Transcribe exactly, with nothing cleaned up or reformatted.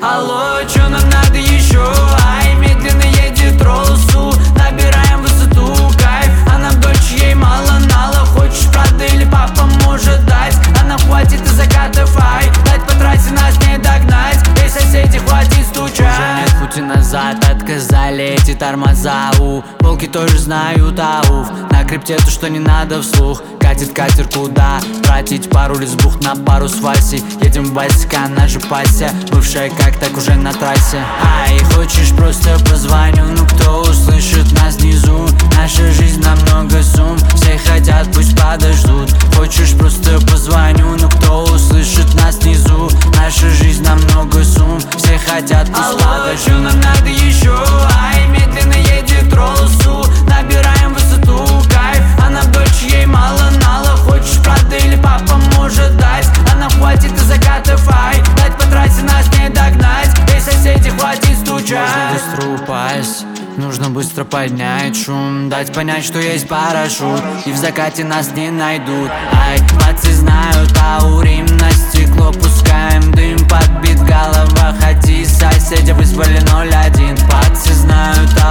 Алло, чё нам надо еще? Ай, медленно едет Роллсу, набираем высоту, кайф. А нам дольше ей мало нала. Хочешь правда или папа может дать? А нам хватит и закатов, ай. Дать по трассе нас не догнать. Эй, соседи, хватит стучать. Уже нет пути назад, отказали эти тормоза. У полки тоже знают ауф. На крипте то, что не надо вслух. Катит катер куда? Тратить пару лесбух на пару с Васей. Едем в Васька, она же Пася, бывшая как так уже на трассе. Ай, хочешь просто позвоню, ну кто услышит нас внизу? Наша жизнь намного сумм, все хотят, пусть подождут. Хочешь просто позвоню, ну кто услышит нас внизу? Наша жизнь намного сумм, все хотят, пусть Алло, подождут. Чё нам надо еще? Ай, медленно едет Роллсу, набираем высоту, кайф. А нам дольше ей мало нала. Хочешь правда или папа может дать? А нам хватит и закатов, ай. Дать по трассе нас не догнать. Эй, соседи, хватит стучать. Можно быстро упасть, нужно быстро поднять шум, дать понять, что есть парашют, и в закате нас не найдут. Ай, пацы знают аурим, на стекло пускаем дым. Подбит голова, ходи, соседи вызвали ноль один. Пацы знают